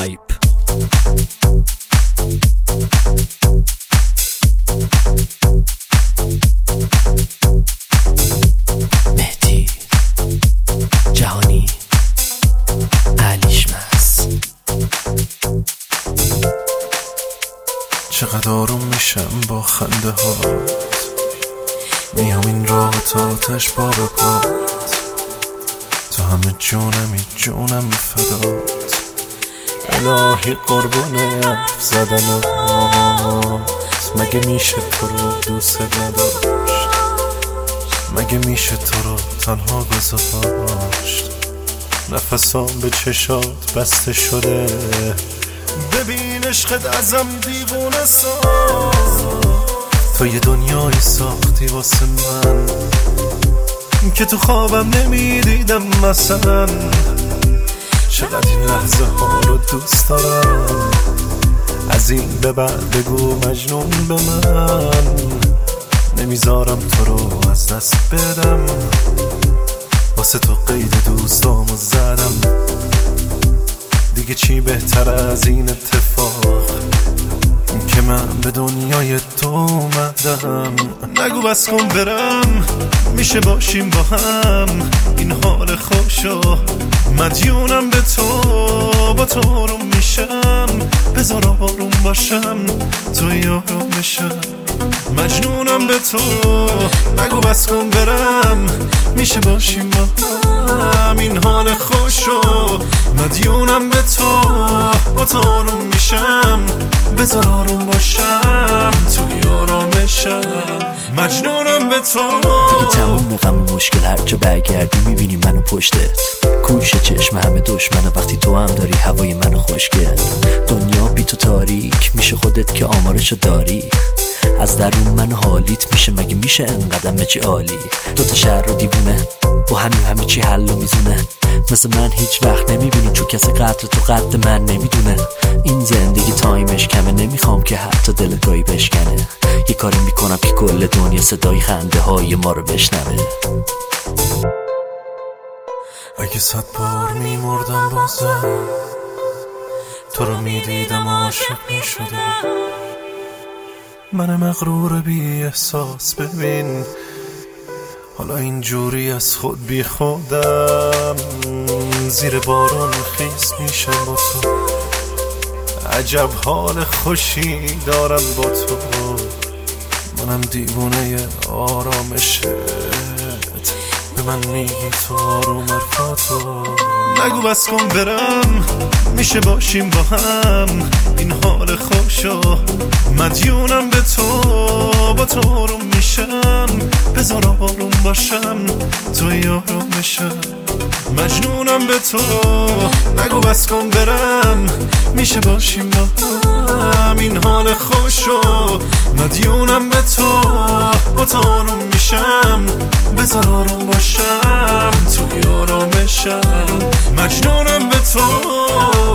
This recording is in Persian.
هایپ. مهدی جهانی علیشمس. چقدر آروم میشم با خنده هات، میام این راه تا آتش پا به پات، تو همه جونم فدات، الهی قربون حرف زدنات. مگه میشه تو رو دوست نداشت؟ مگه میشه تو رو تنها گذاشت؟ نفسام به چشات بسته شده، ببین عشقت ازم دیوونه ساز. تو یه دنیایی ساختی واسه من که تو خوابم نمیدیدم مثلا. چقدر این لحظه ها رو دوست دارم، از این به بعد بگو مجنون به من. نمیذارم تو رو از دست بدم، واسه تو قید دوستامو زدم. دیگه چی بهتر از این اتفاق که من به دنیای تو اومدم. نگو بس کن برم، میشه باشیم با هم، این حال خوشو مدیونم به تو. با تو آروم میشم، بذار آروم باشم، تو یارو میشم، مجنونم به تو. نگو بس کن برم، میشه باشیم با هم، این حال خوشو مدیونم به تو. با تو آروم میشم، بذار آروم باشم، تو یارامشم، مجنونم به تو. دیگه تموم غم مشکل، هر جا برگردی میبینی منو پشتت. کوش چشم همه دشمنه وقتی تو هم داری هوای منو خوشگل. دنیا بی تو تاریک میشه، خودت که آمارشو داری. از درون من حالیت میشه، مگه میشه انقدر مچی عالی. دوتا شهر رو دیوونه با همه چی حل و میزونه. مثل من هیچ وقت نمیبینی، چون کسی قدر تو قد من نمیدونه. این زندگی تایمش کمه، نمیخوام که حتی دلت گاهی بشکنه. یه کاری میکنم که کل دنیا صدای خنده های ما رو بشنوه. اگه 100 بار میمردم بازم، تو رو میدیدم عاشق میشدم. من مغرور بی احساس ببین، حالا اینجوری از خود بی خودم. زیر بارون خیس میشم با تو، عجب حال خوشی دارم با تو. منم دیوونه آرامشت، به من میگی تو آروم حرفاتو. نگو بس کن برم، میشه باشیم با هم، این حال خوشو مدیونم به تو. با تو آروم میشم، بذار آروم باشم، تو یارامشم، مجنونم به تو. نگو بس کن برم، میشه باشیم با هم، این حال خوشو مدیونم به تو. با تو آروم میشم، بذار آروم باشم، تو یارامشم، مجنونم به تو.